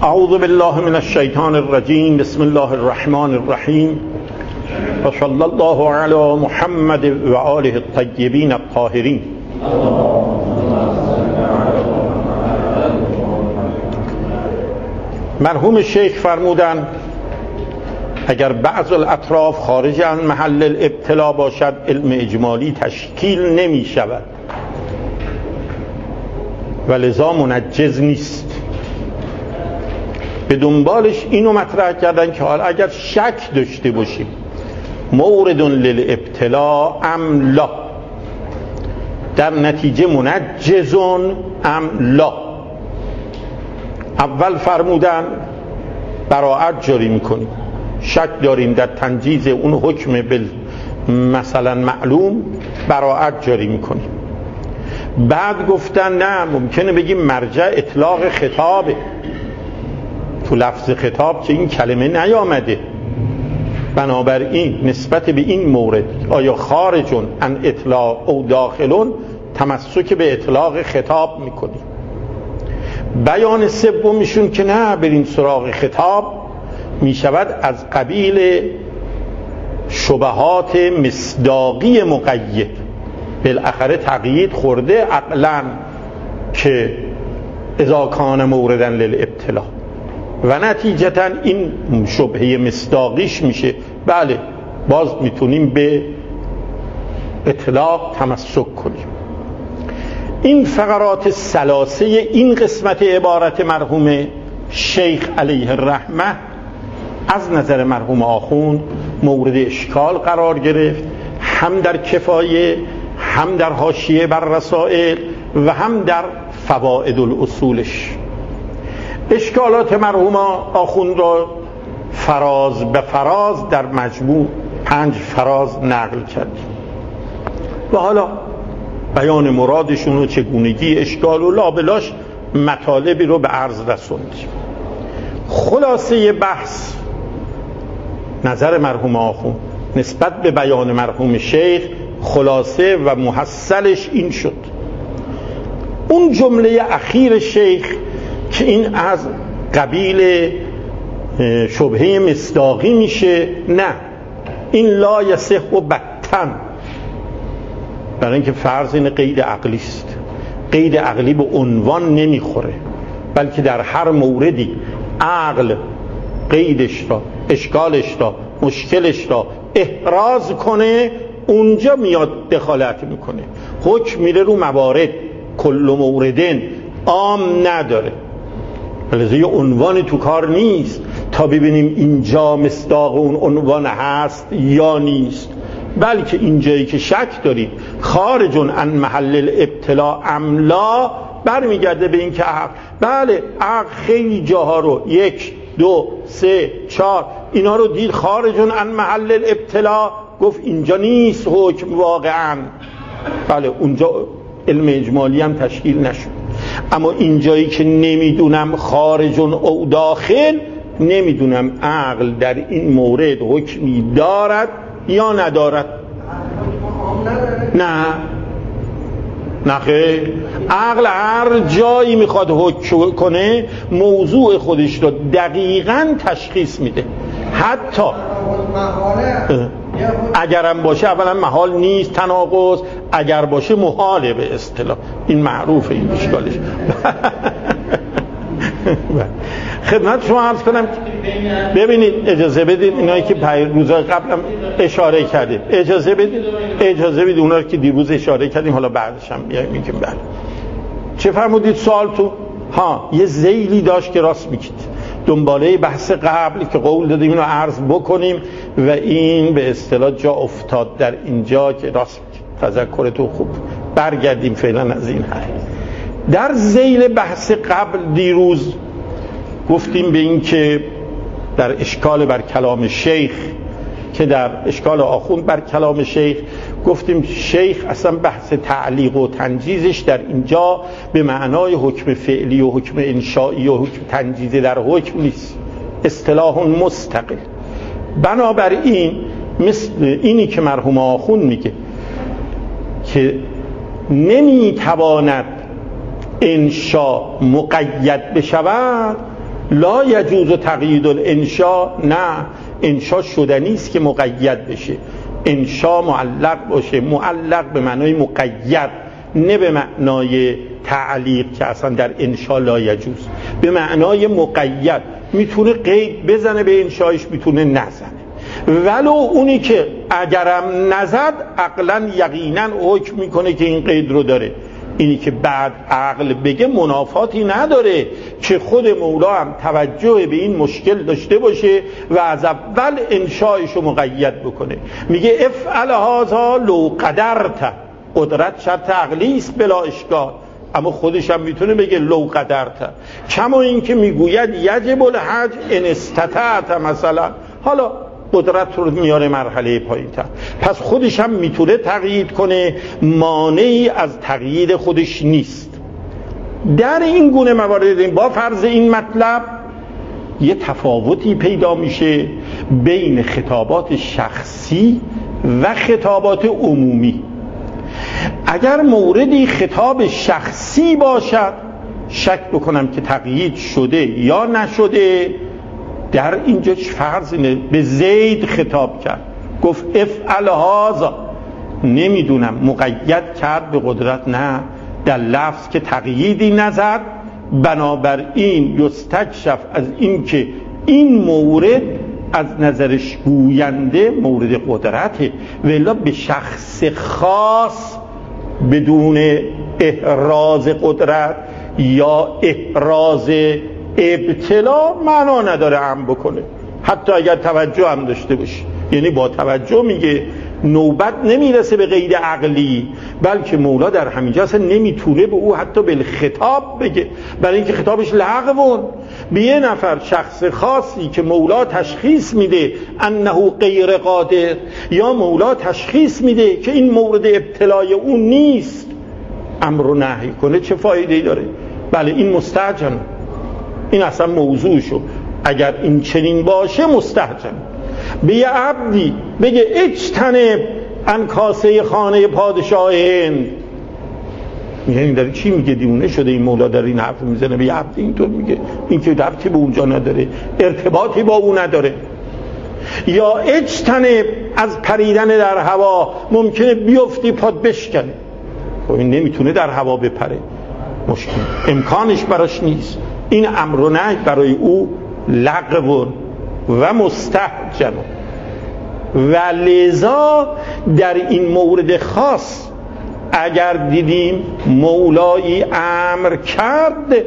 اعوذ بالله من الشیطان الرجیم. بسم الله الرحمن الرحیم و صلی الله علی محمد و آله الطیبین الطاهرین. مرحوم شیخ فرمودند اگر بعض الاطراف خارج عن محل الابتلا باشد علم اجمالی تشکیل نمی شود و لذا منجز نیست. به دنبالش اینو مطرح کردن که حالا اگر شک داشته باشیم مورد للابتلا ام لا، در نتیجه منجزون ام لا. اول فرمودن براءت جاری میکنیم، شک داریم در تنجیز اون حکم مثلا معلوم، براءت جاری میکنیم. بعد گفتن نه، ممکنه بگیم مرجع اطلاق خطابه، تو لفظ خطاب که این کلمه نیامده، بنابراین نسبت به این مورد آیا خارجون عن اطلاق او داخلون تمسک به اطلاق خطاب میکنیم. بیان سومیشون که نه، برین سراغ خطاب میشود از قبیل شبهات مصداقی مقید، بالاخره تقیید خورده عقلا که اذا کان موردن للابتلا و نتیجتا این شبهه مصداقیش میشه. بله، باز میتونیم به اطلاق تمسک کنیم. این فقرات ثلاثه این قسمت عبارت مرحوم شیخ علیه الرحمه از نظر مرحوم آخوند مورد اشکال قرار گرفت، هم در کفایه، هم در حاشیه بر رسائل و هم در فوائد الاصولش. اشکالات مرحوم آخوند را فراز به فراز در مجموع 5 فراز نقل کردیم و حالا بیان مرادشون و چگونگی اشکال و لابلاش مطالبی رو به عرض رسوندیم. خلاصه بحث نظر مرحوم آخوند نسبت به بیان مرحوم شیخ، خلاصه و محصلش این شد. اون جمله اخیر شیخ که این از قبیل شبهه مصداقی میشه، نه، این لا یصح و بتن، برای اینکه فرض این قید عقلی است. قید عقلی به عنوان نمیخوره، بلکه در هر موردی عقل قیدش را، اشکالش را، مشکلش را احراز کنه، اونجا میاد دخالت میکنه. حکم میره رو موارد، کل موردن عام نداره، لذا یه عنوانی تو کار نیست تا ببینیم اینجا مصداق اون عنوان هست یا نیست، بلکه اینجایی که شک داریم خارجون عن محل الابتلا ام لا، برمیگرده به این که عقل، بله عقل خیلی جاها رو 1 2 3 4 اینا رو دید خارجون عن محل الابتلا، گفت اینجا نیست حکم واقعا، بله اونجا علم اجمالی هم تشکیل نشد. اما اینجایی که نمیدونم خارجون او داخل، نمیدونم عقل در این مورد حکمی دارد یا ندارد. نه خیر، عقل هر جایی میخواد حکم کنه موضوع خودش رو دقیقاً تشخیص میده. حتی اگرم باشه اولا محال نیست تناقض، اگر باشه محاله به اصطلاح، این معروفه این اشکالش. خدمت شما عرض کنم، ببینید اجازه بدید اینایی که روزهای قبلم اشاره کردیم، اجازه بدید اونا رو که دیروز اشاره کردیم حالا بعدش هم میگیم. بله چه فرمودید سوال تو؟ یه ذیلی داشت که راست میگید، دنباله بحث قبل که قول دادیم اینو عرض بکنیم و این به اصطلاح جا افتاد در اینجا که راست تذکر تو خوب، برگردیم فعلا از این حرف. در ذیل بحث قبل دیروز گفتیم به این که در اشکال بر کلام شیخ، که در اشکال آخوند بر کلام شیخ گفتیم شیخ اصلا بحث تعلیق و تنجیزش در اینجا به معنای حکم فعلی و حکم انشائی و حکم تنجیز در حکم نیست، اصطلاح مستقل. بنابراین مثل اینی که مرحوم آخوند میگه که نمیتواند انشا مقید بشود، لا یجوز تقیید الانشاء، نه انشاء شدنی است که مقید بشه. انشاء معلق باشه، معلق به معنای مقید، نه به معنای تعلیق که اصلا در انشاء لا یجوز، به معنای مقید. میتونه قید بزنه به انشاءش، میتونه نزنه. ولو اونی که اگرم نزد عقلا یقینا حکم میکنه که این قید رو داره. اینی که بعد عقل بگه منافاتی نداره که خود مولا هم توجه به این مشکل داشته باشه و از اول انشایش رو مقید بکنه. میگه افعل هذا لو قدرت، قدرت شرط عقلی است بلا اشکال، اما خودش هم میتونه بگه لو قدرت. کما این که میگوید یجب الحج ان استطعت مثلا، حالا قدرت رو میاره مرحله پایین‌تر، پس خودش هم میتونه تقیید کنه، مانعی از تقیید خودش نیست. در این گونه موارد با فرض این مطلب یه تفاوتی پیدا میشه بین خطابات شخصی و خطابات عمومی. اگر موردی خطاب شخصی باشد، شک بکنم که تقیید شده یا نشده، در اینجا فرض اینه به زید خطاب کرد، گفت افعل هذا، نمیدونم مقید کرد به قدرت، نه در لفظ که تقییدی نزد. بنابراین یستکشف از این که این مورد از نظرش گوینده مورد قدرته، ولی به شخص خاص بدون احراز قدرت یا احراز ابتلا معنا نداره هم بکنه، حتی اگر توجه هم داشته باشه. یعنی با توجه میگه نوبت نمیرسه به قید عقلی، بلکه مولا در همینجا اصلا نمیتونه به او حتی بالخطاب بگه، برای اینکه خطابش لغوه. به یه نفر شخص خاصی که مولا تشخیص میده انه غیر قادر، یا مولا تشخیص میده که این مورد ابتلای اون نیست، امر و نهی کنه، چه فایده‌ای داره؟ بله این مستهجن، این اصلا موضوعشو اگر این چنین باشه مستهجن. به یه عبدی بگه اجتنب عن کاسه خانه پادشاه هند، یعنی داره چی میگه؟ دیونه شده این مولا در این حرف میزنه به یه عبدی اینطور میگه؟ این که ربطی به اونجا نداره، ارتباطی با اون نداره. یا اجتنب از پریدن در هوا، ممکنه بیفتی پاد بشکنه، خب این نمیتونه در هوا بپره، مشکل امکانش براش نیست. این امر و نهی برای او لغو و مستهجن، و لذا در این مورد خاص اگر دیدیم مولایی امر کرد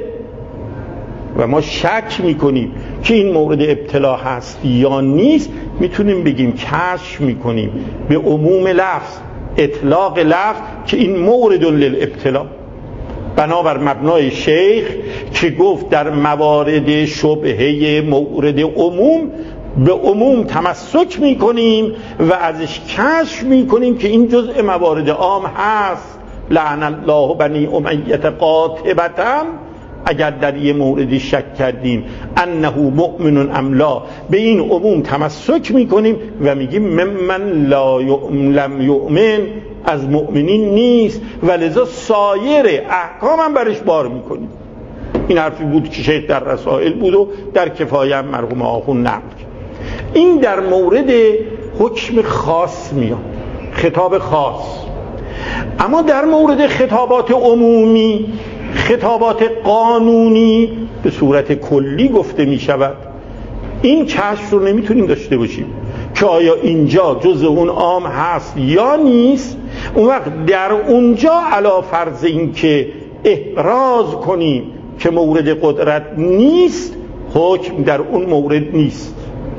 و ما شک میکنیم که این مورد ابتلا هست یا نیست، میتونیم بگیم کشف میکنیم به عموم لفظ، اطلاق لفظ که این مورد للابتلا، بنابر مبنای شیخ که گفت در موارد شبهه مورد عموم به عموم تمسک میکنیم و ازش کشف میکنیم که این جزء موارد عام هست. لعن الله بنی امیه قاطبة، اگر در یه موردی شک کردیم انه مؤمن ام لا، به این عموم تمسک میکنیم و میگیم ممن لم یؤمن، از مؤمنین نیست، و لذا سایر احکام هم برش بار میکنیم. این حرفی بود که شیخ در رسائل بود و در کفایه هم مرحوم آخوند نقل کرد. این در مورد حکم خاص میاد، خطاب خاص. اما در مورد خطابات عمومی، خطابات قانونی به صورت کلی گفته می شود. این کشف رو نمیتونیم داشته باشیم که آیا اینجا جز اون عام هست یا نیست. اون وقت در اونجا علی فرض این که احراز کنیم که مورد قدرت نیست، حکم در اون مورد نیست.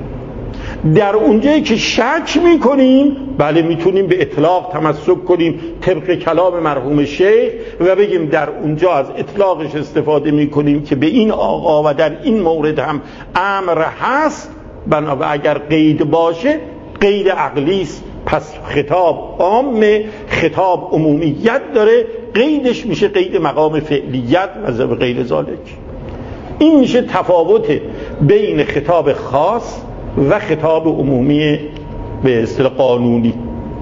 در اونجایی که شک میکنیم، بله میتونیم به اطلاق تمسک کنیم طبق کلام مرحوم شیخ و بگیم در اونجا از اطلاقش استفاده میکنیم که به این آقا و در این مورد هم امر هست، بنابراین اگر قید باشه قید عقلی است، پس خطاب عامه، خطاب عمومیت داره، قیدش میشه قید مقام فعلیت و غیر ذالک. این میشه تفاوت بین خطاب خاص و خطاب عمومی به اصطلاح قانونی.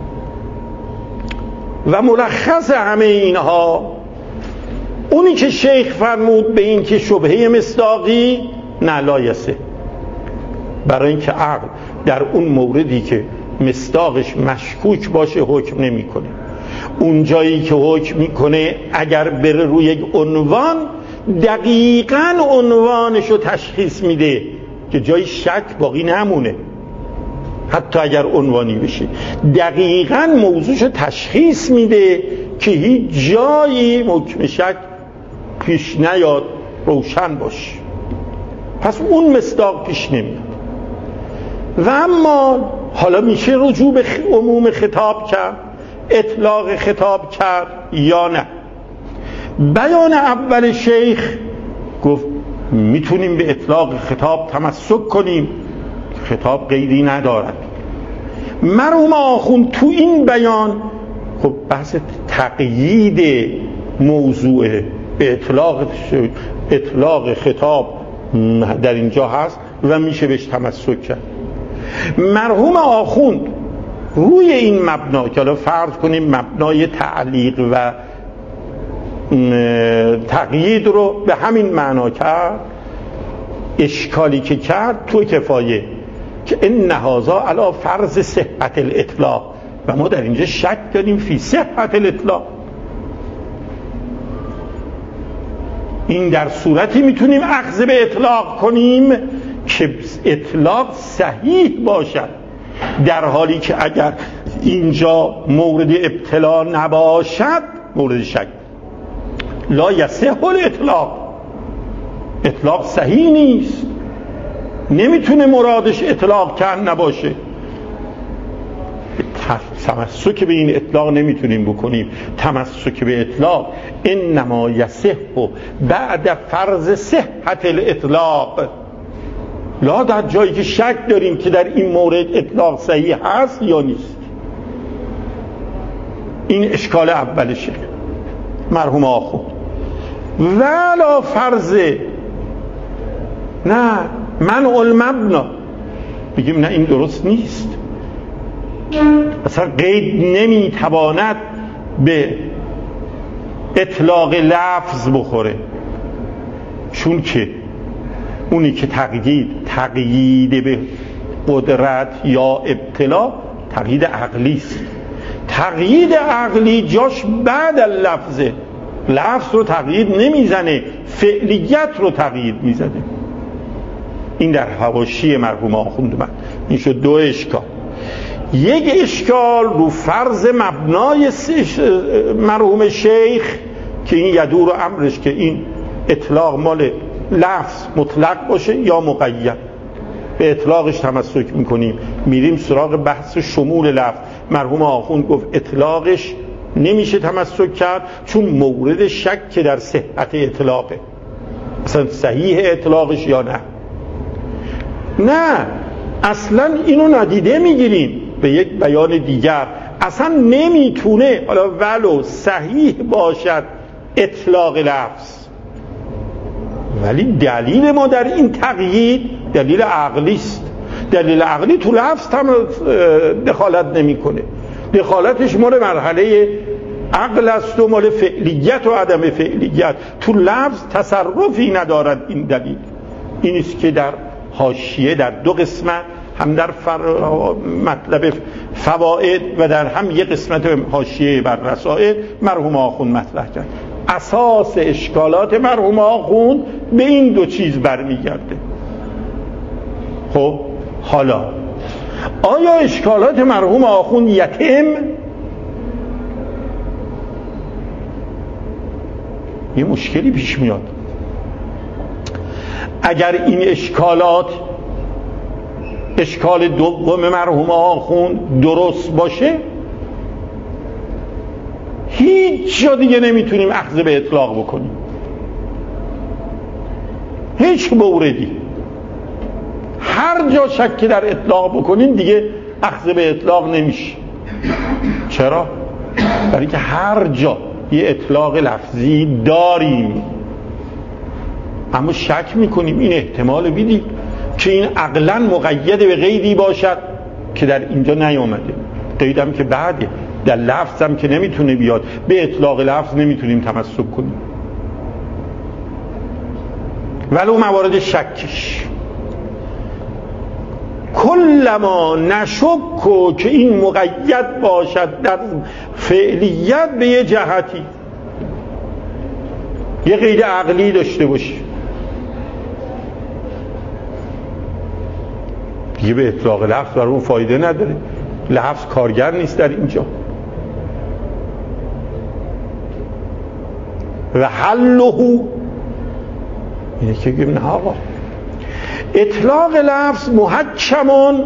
و ملخص همه اینها اونی که شیخ فرمود به این که شبهه مصداقی نه لایسه، برای اینکه عقل در اون موردی که مصداقش مشکوک باشه حکم نمیکنه. اون جایی که حکم میکنه اگر بره روی یک عنوان دقیقاً عنوانشو تشخیص میده که جای شک باقی نمونه، حتی اگر عنوانی بشه دقیقاً موضوعشو تشخیص میده که هیچ جایی حکم شک پیش نیاد، روشن باشه. پس اون مصداق پیش نمیاد. و اما حالا میشه رجوع به عموم خطاب کرد، اطلاق خطاب کرد یا نه؟ بیان اول شیخ گفت میتونیم به اطلاق خطاب تمسک کنیم، خطاب قیدی ندارد. مرحوم آخوند تو این بیان خب بحث تقیید موضوع به اطلاق خطاب در اینجا هست و میشه بهش تمسک کرد. مرحوم آخوند روی این مبنا که حالا فرض کنیم مبنای تعلیق و تقیید رو به همین معنا کرد، اشکالی که کرد تو کفایه که این هذا علی فرض صحت الاطلاق و ما در اینجا شک داریم فی صحت الاطلاق. این در صورتی میتونیم اخذ به اطلاق کنیم که اطلاق صحیح باشد، در حالی که اگر اینجا مورد ابتلا نباشد مورد شک. لا یصح الاطلاق، اطلاق صحیح نیست، نمیتونه مرادش اطلاق کن نباشه. تمسک به این اطلاق نمیتونیم بکنیم. تمسک به اطلاق انما یصح بعد فرض صحت الاطلاق، لا در جایی که شک داریم که در این مورد اطلاق صحیح هست یا نیست. این اشکال اولشه مرحوم آخوند. ولا فرض نه منع المبنا، بگیم نه این درست نیست، اصلا قید نمیتواند به اطلاق لفظ بخوره، چون که اونی که تقیید به قدرت یا ابتلا تقیید عقلی است. تقیید عقلی جاش بعد اللفظه، لفظ رو تقیید نمیزنه، فعلیت رو تقیید میزنه. این در حواشی مرحوم آخوند من. این شد دو اشکال. یک اشکال رو فرض مبنای مرحوم شیخ که این یدور و امرش که این اطلاق مال لفظ مطلق باشه یا مقید، به اطلاقش تمسک میکنیم. میریم سراغ بحث شمول لفظ. مرحوم آخوند گفت اطلاقش نمیشه تمسک کرد چون مورد شک که در صحت اطلاقه، اصلا صحیح اطلاقش یا نه. نه اصلا اینو ندیده میگیریم. به یک بیان دیگر اصلا نمیتونه حالا ولو صحیح باشد اطلاق لفظ، ولی دلیل ما در این تقیید دلیل عقلی است. دلیل عقلی تو لفظ دخالت نمیکنه، دخالتش مال مرحله عقل است و مال فعلیت و عدم فعلیت. تو لفظ تصرفی ندارد این دلیل. این است که در حاشیه در دو قسمت، هم در مطلب فوائد و در هم یک قسمت حاشیه بر رسائل مرحوم آخوند مطرح کرد. اساس اشکالات مرحوم آخوند به این دو چیز برمیگرده. خب حالا آیا اشکالات مرحوم آخوند یتم؟ یه مشکلی پیش میاد. اگر این اشکالات اشکال دوم مرحوم آخوند درست باشه، هیچ جا دیگه نمیتونیم اخذ به اطلاق بکنیم، هیچ موردی. هر جا شک در اطلاق بکنیم دیگه اخذ به اطلاق نمیشه. چرا؟ برای که هر جا یه اطلاق لفظی داریم اما شک میکنیم، این احتمال بیدیم که این عقلاً مقید به قیدی باشد که در اینجا نیامده. قیدم که بعده، در لفظم که نمیتونه بیاد، به اطلاق لفظ نمیتونیم تمسک کنیم. ولو موارد شکش. کلما نشکو که این مقید باشد در فعلیت به یه جهتی، یه قید عقلی داشته باشه، دیگه به اطلاق لفظ برای اون فایده نداره، لفظ کارگر نیست در اینجا. و حله اینه که بگیم نه آقا، اطلاق لفظ محکمون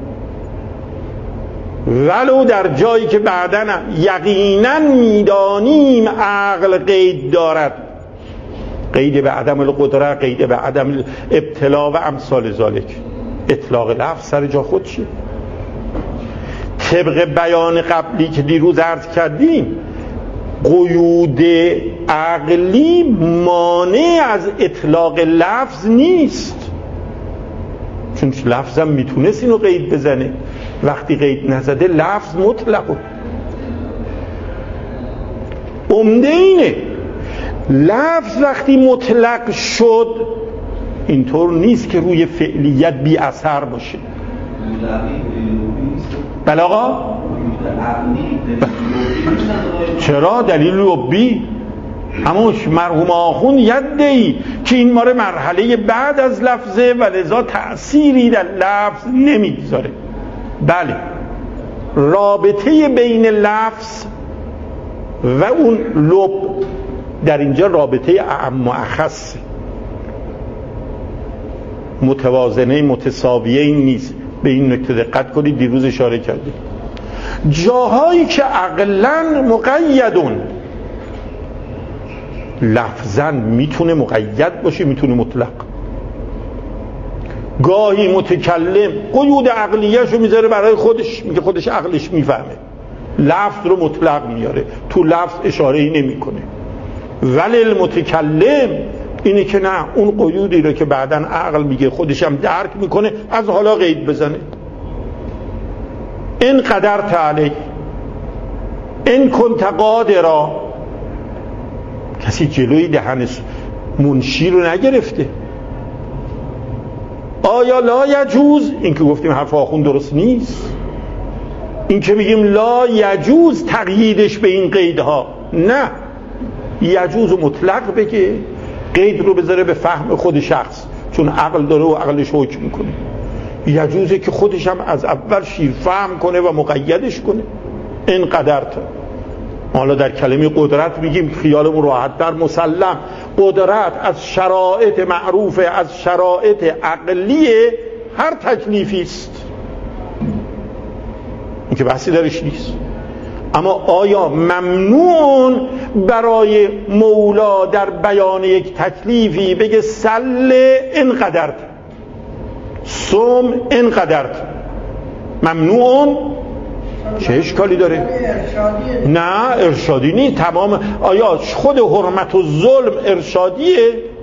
ولو در جایی که بعداً یقیناً میدانیم عقل قید دارد، قید به عدم القدره، قید به عدم ابتلا و امثال ذالک. اطلاق لفظ سر جا خودشه. طبق بیان قبلی که دیروز عرض کردیم، قیود عقلی مانع از اطلاق لفظ نیست، چون لفظم میتونست اینو قید بزنه، وقتی قید نزده لفظ مطلقه. عمده اینه لفظ وقتی مطلق شد اینطور نیست که روی فعلیت بی اثر باشه. بله آقا؟ چرا؟ دلیل لبی همونش مرحوم آخوند یدهی که این ماره مرحله بعد از لفظه و لذا تأثیری در لفظ نمیگذاره. بله، رابطه بین لفظ و اون لب در اینجا رابطه اعم و اخص، متوازنه متساویه این نیست. به این نکته دقت کنید، دیروز اشاره کردیم. جاهایی که عقلاً مقیدون، لفظاً میتونه مقید باشه، میتونه مطلق. گاهی متکلم قیود عقلیه‌شو میذاره برای خودش، میگه خودش عقلش میفهمه، لفظ رو مطلق میاره، تو لفظ اشاره‌ای نمیکنه. ولی المتکلم اینه که نه، اون قیودی رو که بعداً عقل میگه خودش هم درک میکنه، از حالا قید بزنه. این قدرت علی این کنت قادرا، کسی جلوی دهن منشی رو نگرفته. آیا لا یجوز، این که گفتیم حرف آخوند درست نیست، این که میگیم لا یجوز تقییدش به این قیدها، نه، یجوز و مطلق بگه، قید رو بذاره به فهم خود شخص، چون عقل داره و عقلش حکم میکنه. یجوزه که خودش هم از اول شیر فهم کنه و مقیدش کنه. این قدرت. حالا در کلمه قدرت میگیم خیالمون راحت در مسلم، قدرت از شرایط معروفه، از شرایط عقلی هر تکلیفی است، این که بحثی درش نیست. اما آیا ممنون برای مولا در بیان یک تکلیفی بگه سل این قدرت، سوم این قدرت، ممنون؟ چه اشکالی داره؟ نه ارشادی نیست. تمام آیا خود حرمت و ظلم ارشادیه؟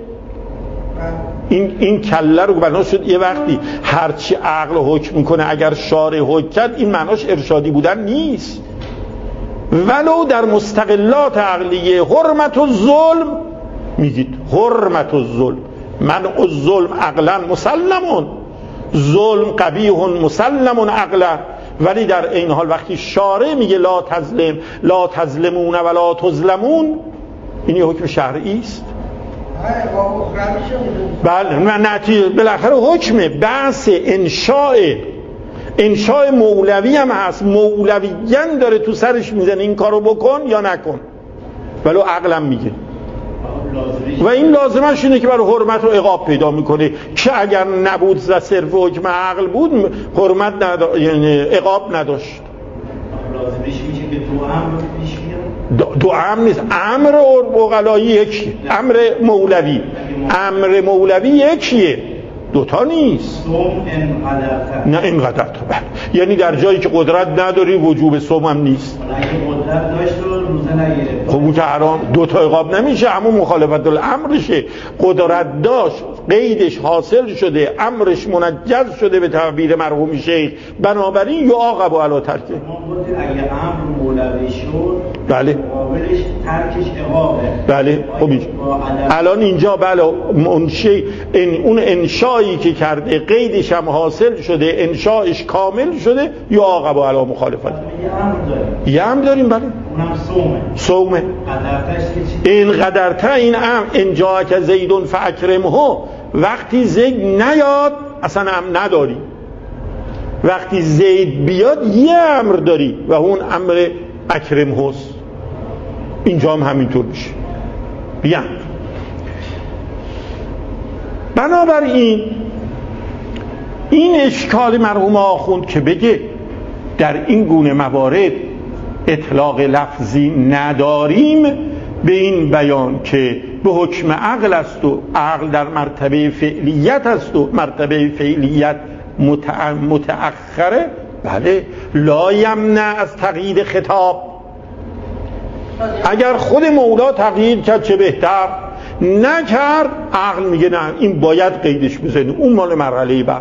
این کله رو بنا شد یه وقتی هرچی عقل حکم میکنه اگر شارع حکم کرد، این معناش ارشادی بودن نیست. ولو در مستقلات عقلیه حرمت و ظلم میگید، حرمت و ظلم، منع الظلم عقلا مسلمون، ظلم قبیح مسلمون عقلا، ولی در این حال وقتی شارع میگه لا تظلم، لا تظلمون و لا تظلمون، این یه حکم شرعی است. بله، بالاخره حکمه. بحث انشاء مولوی هم هست، مولویین داره تو سرش میزنه این کارو بکن یا نکن، ولو عقلم میگه. و این لازمش اینه که برای حرمت رو عقاب پیدا میکنه که اگر نبود و صرف حکم عقل بود حرمت یعنی عقاب نداشت. لازمش میشه که دو امر پیش بیاد. دو امر نیست، امر عقلایی یکیه، امر مولوی یکیه، دوتا نیست. نه اینقدر تا بله، یعنی در جایی که قدرت نداری وجوب صوم هم نیست. اگه قدرت داشت رو روزه نگیره، خب اون که حرام، دوتا عقاب نمیشه، همون مخالفت الامرشه. قدرت داشت، قیدش حاصل شده، امرش منجز شده به تعبیر مرحوم شیخ، بنابراین یعاقب علی ترکه. اگه امر مولوی شد بله مقابلش ترکش عقابه. بله خب الان اینجا بله منشی اون انشایی که کرده قیدش هم حاصل شده، انشایش کامل شده، یعاقب علی مخالفت. یه امر داریم بله اونم صومه. این قدرته این امر انجا که زیدون فاکرمه، وقتی زید نیاد اصلا امر نداری، وقتی زید بیاد یه امر داری و اون امر اکرمه است. اینجا هم همینطور میشه بیان. بنابراین این اشکال مرحوم آخوند که بگه در این گونه موارد اطلاق لفظی نداریم به این بیان که به حکم عقل است و عقل در مرتبه فعلیت است و مرتبه فعلیت متأخره، بله لا یمنع از تقیید خطاب. اگر خود مولا تقیید کرد چه بهتر، نکرد عقل میگه نه این باید قیدش بزنی، اون مال مرحله بعد.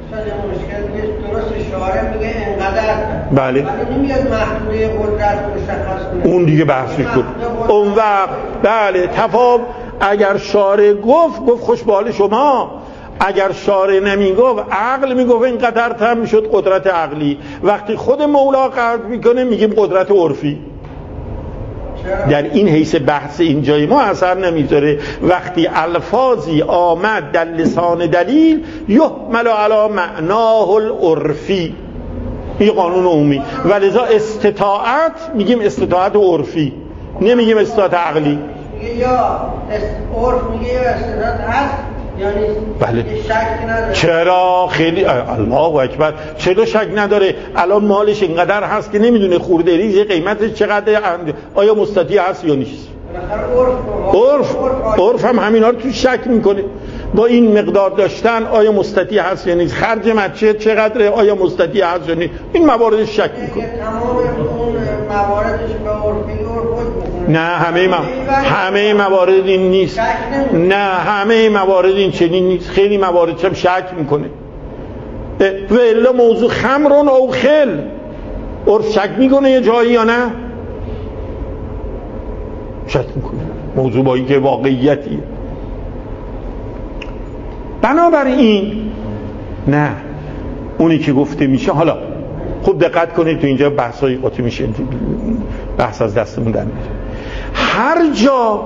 درست شارع میگه اینقدر، بله ولی نمیاد محدوده قدرت مشخص کنه، اون دیگه بحثش بود اون وقت. بله تفاوت اگر شارع گفت خوش به حال شما، اگر شارع نمیگفت عقل میگفت اینقدر تم میشد قدرت عقلی. وقتی خود مولا قرد میکنه میگیم قدرت عرفی. در این حیث بحث اینجای ما اثر نمیذاره. وقتی الفاظی آمد در لسان دلیل یحمل علی معناه العرفی، این قانون عمومی، ولذا استطاعت میگیم استطاعت عرفی، نمیگیم استطاعت عقلی. میگه یا عرف میگه یا استطاعت هست یعنی بله. شک نداره. چرا خیلی الله اکبر، چرا شک نداره؟ الان مالش اینقدر هست که نمیدونه خورده ریزی قیمتش چقدر، آیا مستطیع هست یا نیست. عرف هم همینا رو تو شک میکنه. با این مقدار داشتن آیا مستطیع هست یا نیست، خرج مچه چقدره، آیا مستطیع هست یا نیست، این موارد شک میکنه. تمام اون مواردش به عرفی نه همه موارد این نیست. نه همه موارد این چنین نیست. خیلی موارد هم شک میکنه. و الا موضوع خمرون او خل عرف شک میکنه یه جایی یا نه؟ شک میکنه. موضوع با این که واقعیتیه. بنابراین نه اونی که گفته میشه. حالا خوب دقت کنید تو اینجا بحثای قاطی میشه، بحث از دستمون در میره. هر جا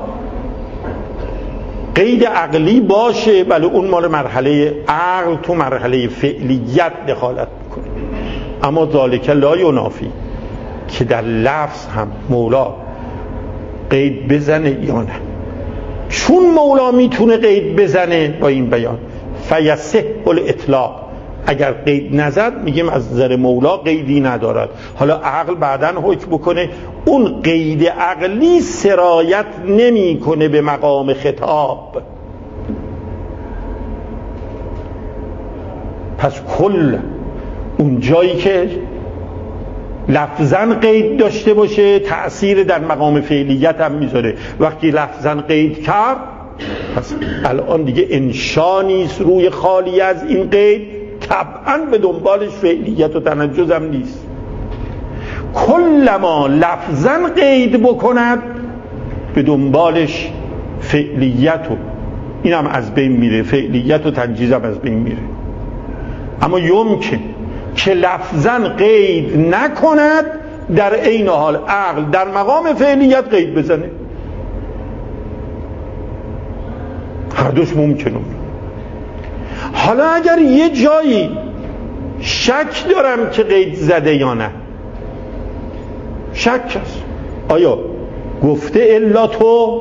قید عقلی باشه بله اون مال مرحله عقل، تو مرحله فعلیت دخالت میکنه. اما ذالک لا ینافی که در لفظ هم مولا قید بزنه یا نه. چون مولا میتونه قید بزنه با این بیان فیصح الاطلاق، اگر قید نزد میگیم از نظر مولا قیدی ندارد. حالا عقل بعداً حکم بکنه اون قید عقلی سرایت نمیکنه به مقام خطاب. پس کل اون جایی که لفظاً قید داشته باشه تأثیر در مقام فعلیت هم میذاره. وقتی لفظاً قید کرد پس الان دیگه انشا نیست روی خالی از این قید، طبعاً به دنبالش فعلیت و تنجز هم نیست. کلما لفظاً قید بکند به دنبالش فعلیت و این هم از بین میره، فعلیت و تنجیز هم از بین میره. اما یمکن که لفظاً قید نکند در عین حال عقل در مقام فعلیت قید بزنه. هر دوش ممکنه. حالا اگر یه جایی شک دارم که قید زده یا نه، شک است. آیا گفته الا تو،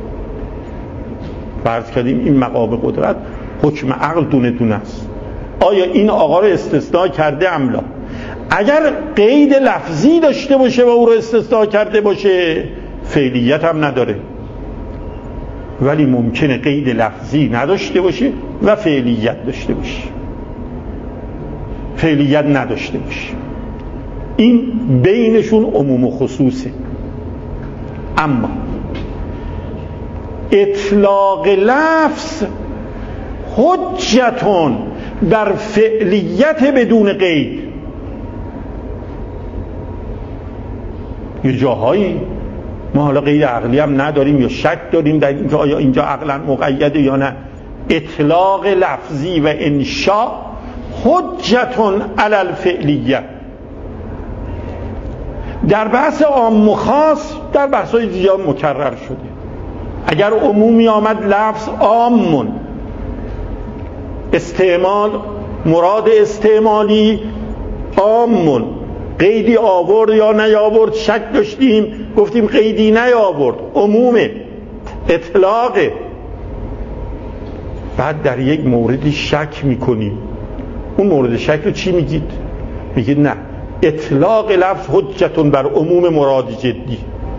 فرض کردیم این مقام قدرت حکم عقل دونه دونه است، آیا این آقا رو استثناء کرده املا؟ اگر قید لفظی داشته باشه و او رو استثناء کرده باشه فعلیت هم نداره، ولی ممکنه قید لفظی نداشته باشه و فعلیت داشته باشه، فعلیت نداشته باشه. این بینشون عموم و خصوصه. اما اطلاق لفظ حجتون بر فعلیت بدون قید. یه جاهایی ما حالا قید عقلی هم نداریم یا شک داریم در اینکه آیا اینجا عقلا مقیده یا نه. اطلاق لفظی و انشاء حجتون علی الفعلیه. در بحث عام و خاص در بحث‌های زیاد مکرر شده. اگر عمومی آمد لفظ عامون، استعمال مراد استعمالی عامون، قیدی آورد یا نیاورد شک داشتیم گفتیم قیدی نیاورد، عمومه، اطلاقه. بعد در یک موردی شک میکنیم، اون مورد شک رو چی میگید؟ میگید نه، اطلاق لفظ حجتون بر عموم مراد جدی.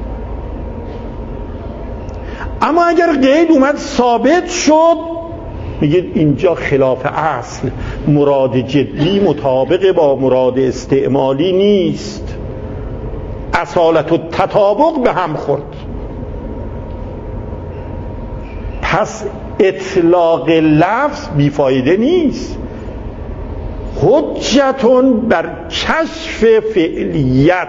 اما اگر قید اومد ثابت شد میگید اینجا خلاف اصل، مراد جدی مطابق با مراد استعمالی نیست، اصالت و تطابق به هم خورد. پس اطلاق لفظ بیفایده نیست. حجتون بر کشف فعلیت،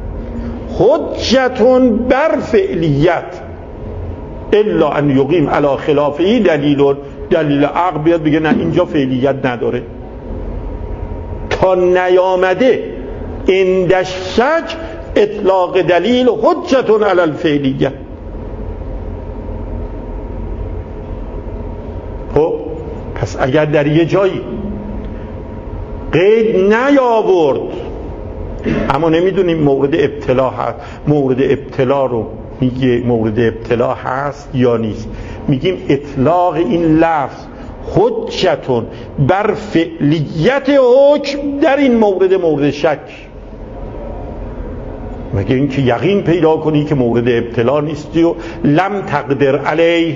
حجتون بر فعلیت، الا ان یقیم علی خلافه دلیل عقل بیاد بگه نه اینجا فعلیت نداره. تا نیامده عند شک اطلاق دلیل حجتون علی الفعلیه. خب پس اگر در یه جایی قید نیاورد اما نمیدونیم مورد ابتلا هست، مورد ابتلا رو میگه مورد ابتلا هست یا نیست، میگیم اطلاق این لفظ حجتون بر فعلیت حکم در این مورد شک. مگه این که یقین پیدا کنی که مورد ابتلا نیستی و لم تقدر علیه.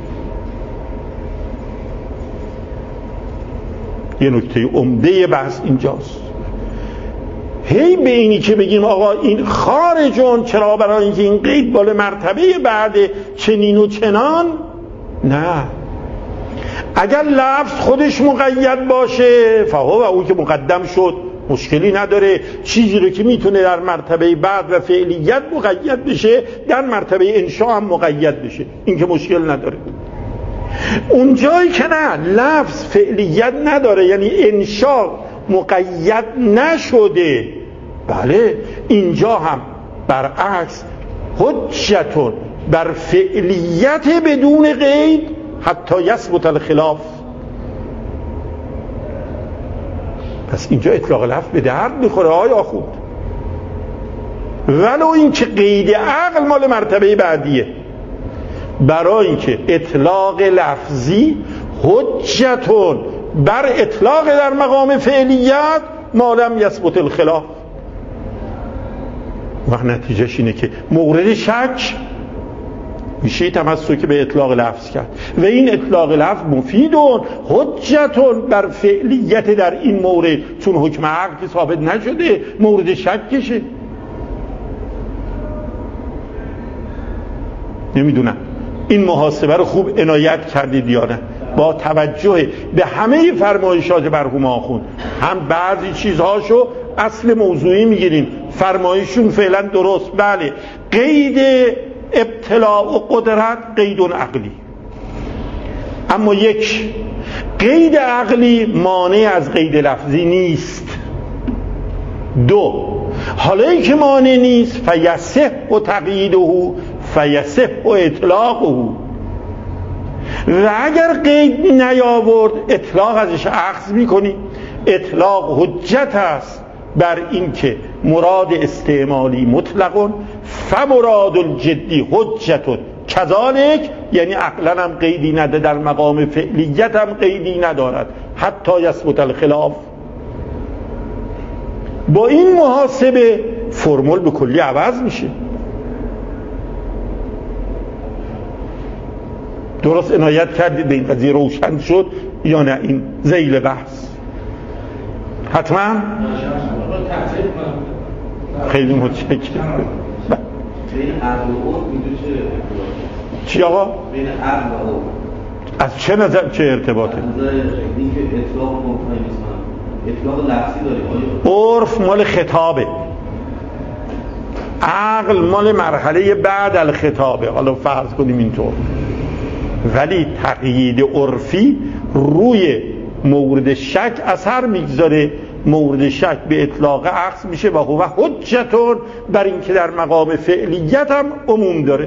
یه نکته عمده بحث اینجاست. هی به اینی که بگیم آقا این خارجون، چرا؟ برای اینکه این قید بالا مرتبه بعد چنین و چنان. نه، اگر لفظ خودش مقید باشه فهو و اون که مقدم شد مشکلی نداره. چیزی رو که میتونه در مرتبه بعد و فعلیت مقید بشه در مرتبه انشاء هم مقید بشه، این که مشکل نداره. اونجایی که نه، لفظ فعلیت نداره یعنی انشاء مقید نشده، بله اینجا هم برعکس حجتون بر فعلیت بدون قید حتی یثبت الخلاف. پس اینجا اطلاق لفظ به درد میخوره آیا آخوند، ولو این که قید عقل مال مرتبه بعدیه. برای اینکه اطلاق لفظی حجتون بر اطلاق در مقام فعلیت ما لم یثبت الخلاف. و نتیجهش اینه که مورد شک میشه تمسک به اطلاق لفظ کرد و این اطلاق لفظ مفیدون حجتون بر فعلیت در این مورد، چون حکم عقل که ثابت نشده مورد شکشه. نمیدونم این محاسبه رو خوب عنایت کردید یا نه؟ با توجه به همه فرمایشات مرحوم آخوند هم بعضی چیزهاشو اصل موضوعی میگیریم، فرمایشون فعلا درست، بله قید ابتلاء و قدرت قید عقلی، اما یک قید عقلی مانع از قید لفظی نیست. دو، حالا ای که مانع نیست فیصح و تقییده فیصح و اطلاقه، و اگر قید نیاورد اطلاق ازش اخذ میکنی. اطلاق حجت است بر این که مراد استعمالی مطلقون فمراد الجدی حجتون کذالک، یعنی عقلا هم قیدی نده، در مقام فعلیت هم قیدی ندارد حتی یثبت الخلاف. با این محاسبه فرمول به کلی عوض میشه. درست عنایت کردید به این قضیه؟ روشن شد یا نه این ذیل بحث؟ حتما خیلی متشکرم. بین عقل و عرف میدونه چی آقا؟ بین عقل و عرف از چه نظر چه ارتباطه؟ از نظر این که اطلاق ممکنه نیست، اطلاق لفظی داریم. عرف مال خطابه، عقل مال مرحله بعد الخطابه. حالا فرض کنیم اینطور، ولی تقیید عرفی روی مورد شک اثر میگذاره. مورد شک به اطلاق عقل میشه و هو حجتون، بر این که در مقام فعلیت هم عموم داره.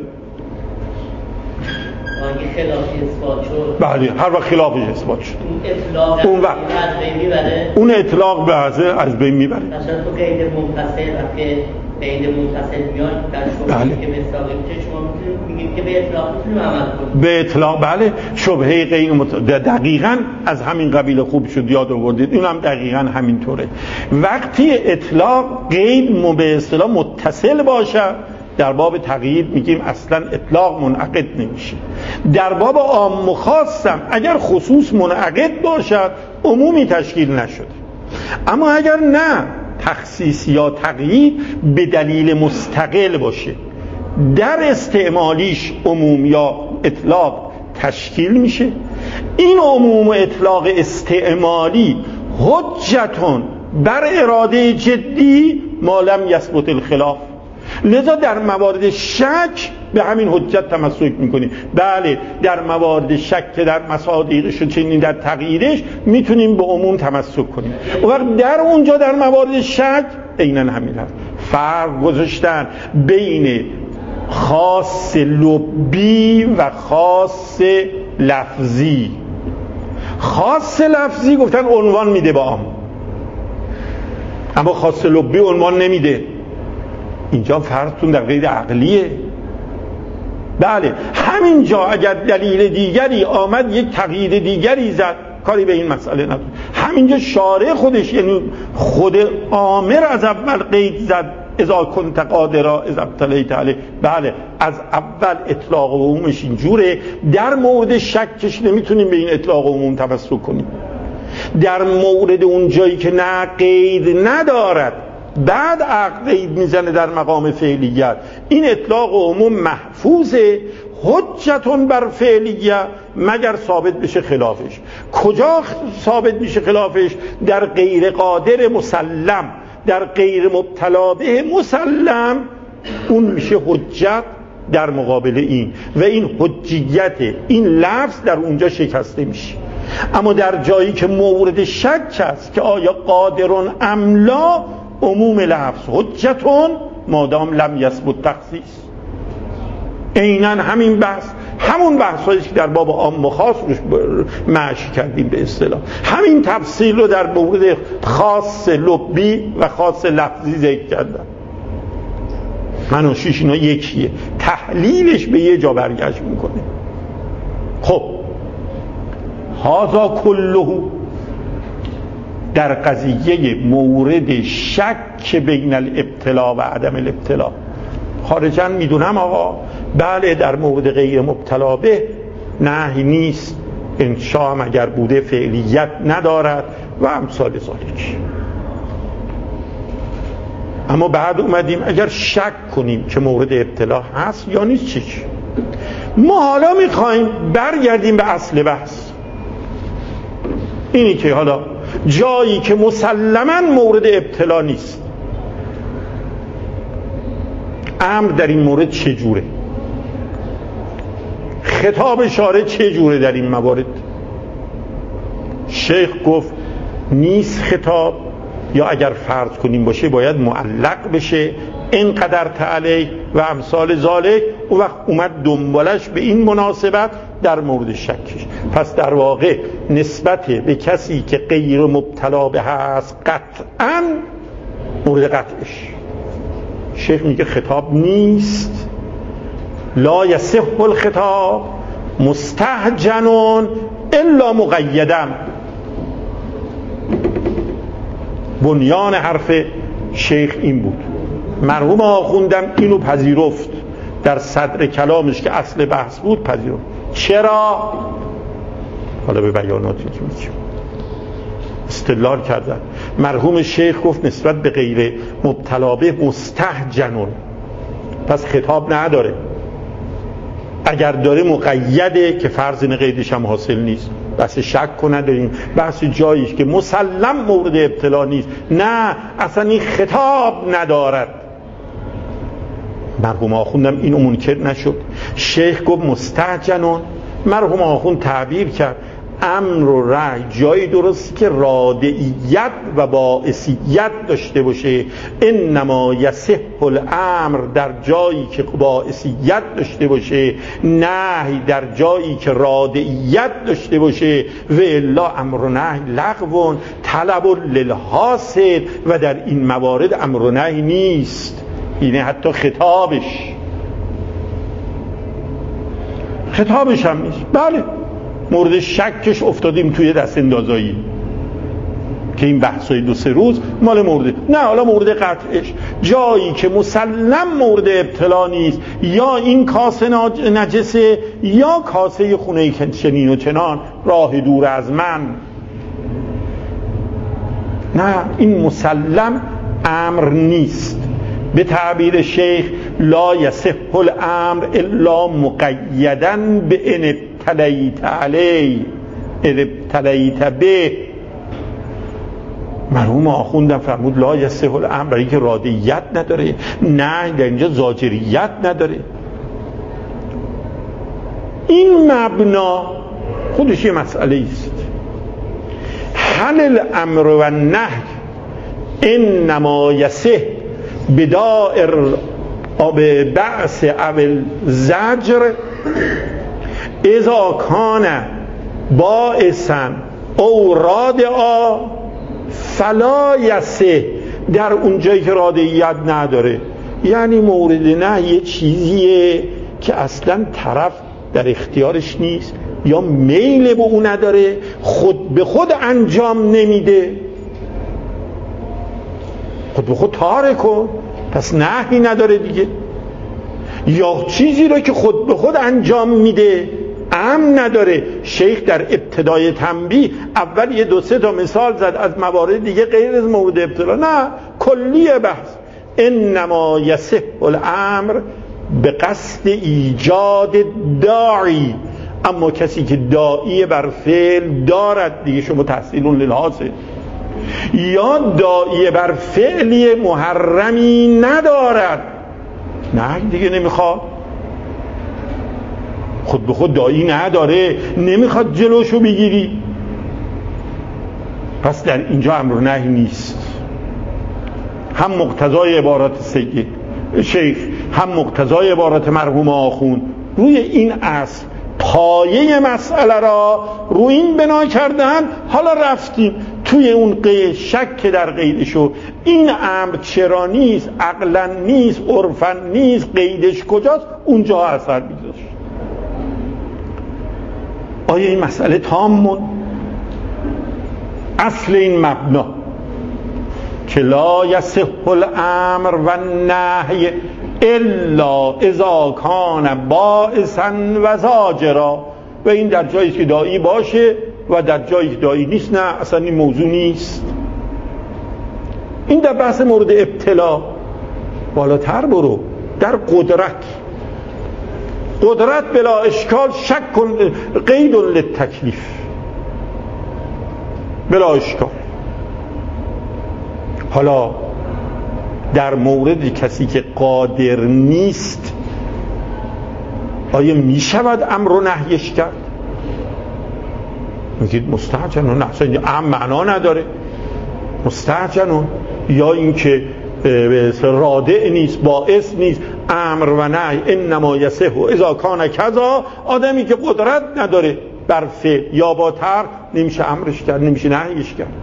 اگه خلافی اثبات شد، بله هر وقت خلافش اثبات شد اون وقت از بین میبره. اون اطلاق به از بین میبره. مثلا تو قید متصل که قید متصل میاد در شبهه‌ای که به اطلاق میشه، شما میگید که به اطلاق میتونیم عمل کنیم. به اطلاق بله، شبهه غیر دقیقاً از همین قبیل خوب شد یاد آوردید، این هم دقیقاً همینطوره. وقتی اطلاق قید به اصطلاح متصل باشه، در باب تقیید میگیم اصلا اطلاق منعقد نمیشه. در باب عام و خاصم اگر خصوص منعقد باشد عمومی تشکیل نشده، اما اگر نه تخصیص یا تقیید به دلیل مستقل باشه، در استعمالیش عموم یا اطلاق تشکیل میشه. این عموم و اطلاق استعمالی حجتون بر اراده جدی ما لم یثبت الخلاف. لذا در موارد شک به همین حجت تمسک میکنیم. بله در موارد شک که در مصادیقش و چنین در تقییدش میتونیم به عموم تمسک کنیم. و وقت در اونجا در موارد شک عیناً همین هست. فرق گذاشتن بین خاص لبی و خاص لفظی. خاص لفظی گفتن عنوان میده به عام، اما خاص لبی عنوان نمیده. اینجا فرضتون در قید عقلیه. بله همینجا اگر دلیل دیگری آمد یک تقیید دیگری زد، کاری به این مسئله نداره. همینجا شارع خودش یعنی خود آمر از اول قید زد اذا کنت قادرا اذا ابتلیت علیه. بله از اول اطلاق عمومش اینجوره، در مورد شکش نمیتونیم به این اطلاق عموم تمسک کنیم. در مورد اون جایی که نه قید ندارد بعد عقد قید میزنه در مقام فعلیت، این اطلاق عموم محفوظه حجتون بر فعلیه مگر ثابت بشه خلافش. کجا ثابت میشه خلافش؟ در غیر قادر مسلم، در غیر مبتلا به مسلم، اون میشه حجت در مقابل این و این حجیت این لفظ در اونجا شکسته میشه. اما در جایی که مورد شک هست که آیا قادرون ام لا، عموم لفظ حجتون مادام لم یثبت تخصیص. عیناً همین بحث، همون بحثایی که در باب عام و خاص روش مشی کردیم به اصطلاح، همین تفصیل رو در مورد خاص لبی و خاص لفظی ذکر کردم. منوشیش اینا یکیه، تحلیلش به یه جا برگشت میکنه. خب هذا کله در قضیه مورد شک بین الابتلا و عدم الابتلا. خارجاً میدونم آقا بله در مورد غیر مبتلا به نهی نیست، انشاء هم اگر بوده فعلیت ندارد و امثال ذالک. اما بعد اومدیم اگر شک کنیم که مورد ابتلا هست یا نیست چی؟ ما حالا میخوایم برگردیم به اصل بحث، اینی که حالا جایی که مسلماً مورد ابتلا نیست، امر در این مورد چجوره؟ خطاب شارع چجوره در این موارد؟ شیخ گفت نیست خطاب، یا اگر فرض کنیم باشه باید معلق بشه اینقدر تعالی و امثال ذالک. اون وقت اومد دنبالش به این مناسبت در مورد شکش. پس در واقع نسبت به کسی که غیر مبتلا به هست قطعاً مورد قطعش شیخ میگه خطاب نیست. لا یصح الخطاب مستهجن الا مقیدا. بنیان حرف شیخ این بود. مرحوم آخوندم اینو پذیرفت در صدر کلامش که اصل بحث بود، پذیرفت. چرا؟ حالا به بیاناتی که میگم استدلال کردن. مرحوم شیخ گفت نسبت به غیر مبتلا به مستهجنون، پس خطاب نداره. اگر داره مقیده که فرض این قیدش هم حاصل نیست، بس شک کنه نداریم. بحث جاییش که مسلم مورد ابتلا نیست، نه اصلا این خطاب ندارد. مرحوم آخوندم اینو منکر نشد. شیخ گفت مستعجنون، مرحوم آخوند تعبیر کرد امر و رأی جایی درست که رادعیت و باعثیت داشته باشه. انما یصح الامر در جایی که باعثیت داشته باشه، نهی در جایی که رادعیت داشته باشه. و الا امر و نهی لغو طلب للحاصل، و در این موارد امر و نهی نیست. اینه حتی خطابش هم نیست. بله مورد شکش افتادیم توی دست اندازایی که این بحثای 2-3 روز مال مورد، نه حالا مورد قطعش جایی که مسلم مورد ابتلا نیست، یا این کاسه نجسه یا کاسه خونه چنین و چنان، راه دور از من، نه این مسلم امر نیست. به تعبیر شیخ لا یصح الامر الا مقیدا به ان ابتلیت علی ابتلیت به. مرحوم آخوندم فرمود لا یصح الامر، برای که رادعیت نداره، نه در اینجا زاجریت نداره. این مبنا خودش یه مسئله است. هل الامر و النهی انما یصح بدائر او بعث او الزجر اذا کان باعثا او رادعا فلا یصح. در اونجایی که رادعیت نداره، یعنی مورد نه یه چیزیه که اصلا طرف در اختیارش نیست یا میل به اون نداره، خود به خود انجام نمیده، خود به خود تاره کن، پس نهی نداره دیگه. یا چیزی رو که خود به خود انجام میده امن نداره. شیخ در ابتدای تنبیه اول یه 2-3 تا مثال زد از موارد دیگه غیر از مورد ابتلا، نه کلی بحث. انما یصح الامر به قصد ایجاد داعی، اما کسی که داعی بر فعل دارد دیگه، شما تحصیل للحاصل، یا داعی بر فعلی محرمی ندارد، نه دیگه نمیخواد، خود به خود داعی نداره، نمیخواد جلوشو بگیری، پس در اینجا امر و نهی نیست. هم مقتضای عبارات سید شیخ هم مقتضای عبارات مرحوم آخوند روی این اصل پایه مسئله را روی این بنا کردن. حالا رفتیم توی اون شک در قیدشو، این امر چرا نیست، عقلا نیست، عرفا نیست، قیدش کجاست، اونجا اثر می‌گذاشت. آیا این مسئله تامون؟ اصل این مبنا که لا یصح الامر و النهی الا اذا کان باعثا و زاجرا، و این در جایی که داعی باشه و در جایی که داعی نیست، نه اصلا این موضوع نیست. این در بحث مورد ابتلا. بالاتر برو در قدرت بلا اشکال شک کن، قید للتکلیف بلا اشکال. حالا در مورد کسی که قادر نیست آیا می شود امر و نهیش کرد؟ میگید مستعجلون، نه اصلا امر معنا نداره، مستعجلون، یا اینکه رادع نیست، باعث نیست، امر و نهی انما یصح اذا کان کذا. آدمی که قدرت نداره بر فعل یا با ترک نمیشه امرش کرد، نمیشه نهیش کرد.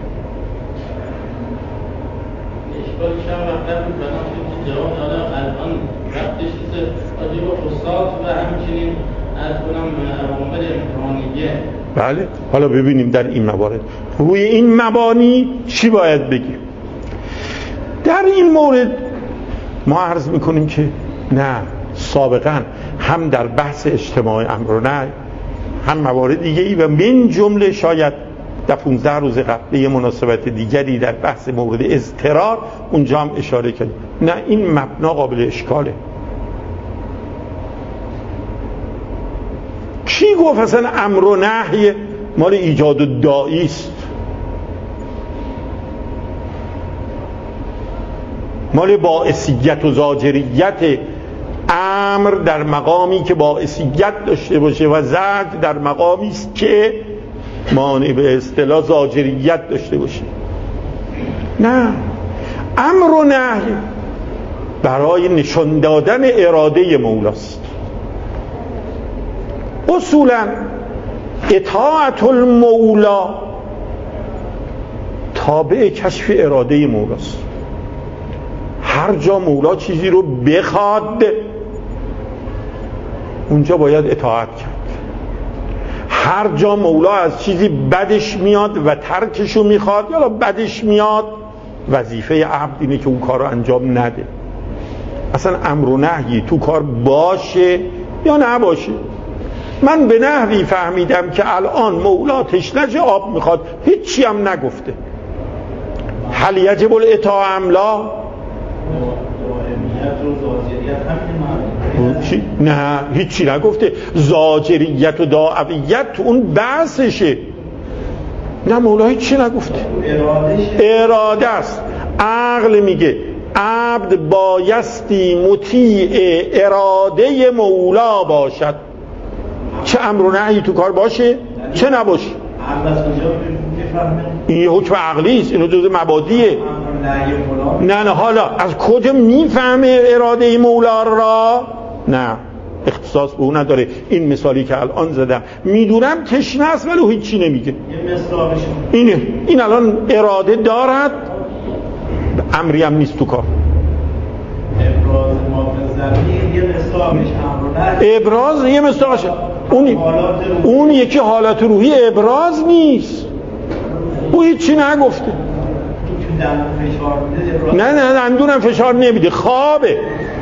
اشکالش هم مطلب بود، بنابراین جواب دادم الان ربطش نیست آجیب استاد و همچنین از کنم عوامل امتحانیه. بله حالا ببینیم در این موارد روی این مبانی چی باید بگیم. در این مورد ما عرض میکنیم که نه، سابقا هم در بحث اجتماع امر و نهی هم موارد دیگه ای و من جمله شاید در 15 روز قبل یه مناسبت دیگری در بحث مورد اضطرار اونجا هم اشاره کردیم. نه این مبنا قابل اشکاله، گفت اصلا امر و نهی مال ایجاد و داعی است، مال باعثیت و زاجریت. امر در مقامی که باعثیت داشته باشه و زجر در مقامی است که مانع به اصطلاح زاجریت داشته باشه. نه، امر و نهی برای نشان دادن اراده مولاست. اصولا اطاعت المولا تابع کشف اراده مولاست. هر جا مولا چیزی رو بخواد اونجا باید اطاعت کرد. هر جا مولا از چیزی بدش میاد و ترکشو میخواد یا بدش میاد، وظیفه عبد اینه که اون کار رو انجام نده. اصلا امر و نهی تو کار باشه یا نباشه. من به نحوی فهمیدم که الان مولا تشنج آب میخواد، هیچی هم نگفته. هل یجب الاطاعه ام لا؟ نه، هیچی نگفته. زاجریت و داعویت تو اون بحثشه. نه، مولا هیچی نگفته. اراده است. عقل میگه عبد بایستی مطیع اراده مولا باشد، چه امر و نهی تو کار باشه چه نباشه. این حکم عقلی است، اینو جزء مبادیه. نه حالا از کجا میفهمه اراده مولا را؟ نه، اختصاص به اون نداره. این مثالی که الان زدم میدونم تشنه است ولی هیچی نمیگه. اینه، این الان اراده دارد، امری هم نیست تو کار. ابراز یه مصداقشه. اون یکی حالت روحی ابراز نیست. او هیچی نگفته. نه دندونم فشار نمیده، خوابه.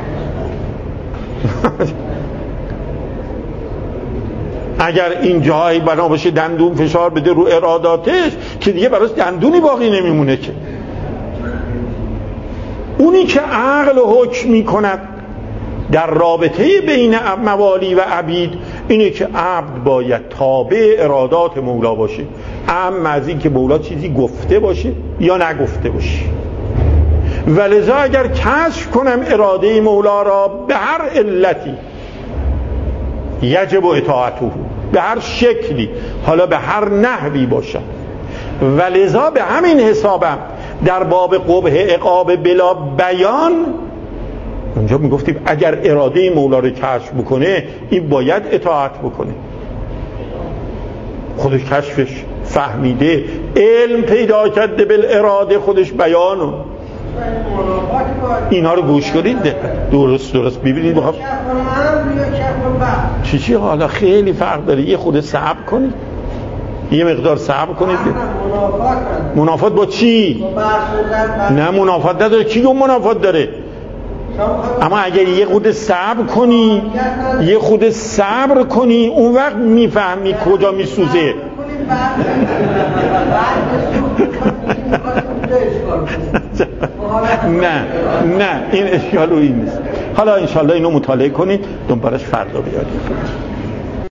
اگر این جایی بنا باشه دندون فشار بده رو اراداتش که دیگه براش دندونی باقی نمیمونه. که اونی که عقل حکم میکند در رابطه بین موالی و عبید اینه که عبد باید تابع ارادات مولا باشه، اما از این که مولا چیزی گفته باشه یا نگفته باشه. ولذا اگر کشف کنم اراده مولا را به هر علتی یجب اطاعته، به هر شکلی، حالا به هر نحوی باشد. ولذا به همین حسابم در باب قبح عقاب بلا بیان اونجا میگفتیم اگر اراده مولا رو کشف بکنه این باید اطاعت بکنه. خودش کشفش فهمیده، علم پیدا کرده، بالاراده خودش بیانو. اینا رو گوش کنید درست ببینید. بخواب چی حالا خیلی فرق داره. یه خود صبر کنید، یه مقدار صبر کنید. منافات با چی؟ نه منافات نداره. کی اون منافات داره؟ اما اگر یه خود صبر کنی اون وقت میفهمی کجا میسوزه. نه این اشکال و این نیست. حالا انشالله اینو مطالعه کنید، دنبالش فردا بیارید.